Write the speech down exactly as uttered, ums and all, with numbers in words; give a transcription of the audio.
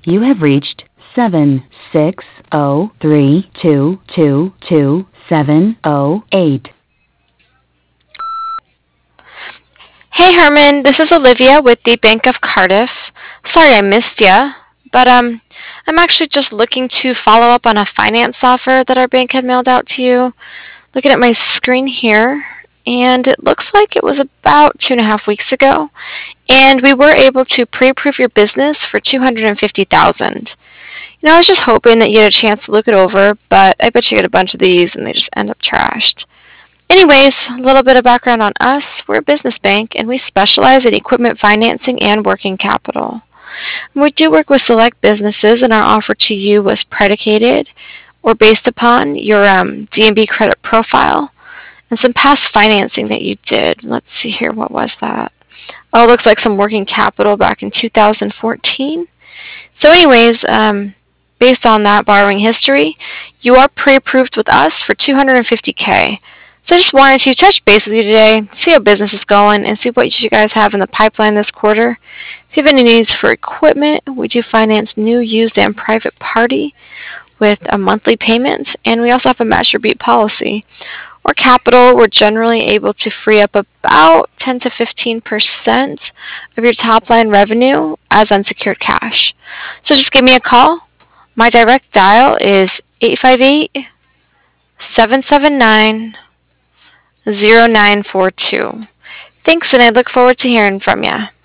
You have reached seven six zero three two two two seven zero eight. Hey Herman, this is Olivia with the Bank of Cardiff. Sorry I missed ya, but um, I'm actually just looking to follow up on a finance offer that our bank had mailed out to you. Looking at my screen here, and it looks like it was about two and a half weeks ago, and we were able to pre-approve your business for two hundred fifty thousand dollars. You know, I was just hoping that you had a chance to look it over, but I bet you get a bunch of these and they just end up trashed. Anyways, a little bit of background on us. We're a business bank and we specialize in equipment financing and working capital. We do work with select businesses, and our offer to you was predicated or based upon your um, D and B credit profile and some past financing that you did. Let's see here, what was that? Oh, it looks like some working capital back in two thousand fourteen. So anyways, um, based on that borrowing history, you are pre-approved with us for two hundred fifty K. So I just wanted to touch base with you today, see how business is going, and see what you guys have in the pipeline this quarter. If you have any needs for equipment, we do finance new, used, and private party with a monthly payment, and we also have a master beat policy. Or capital, we're generally able to free up about ten to fifteen percent of your top line revenue as unsecured cash. So just give me a call. My direct dial is eight five eight, seven seven nine, zero nine four two. Thanks, and I look forward to hearing from you.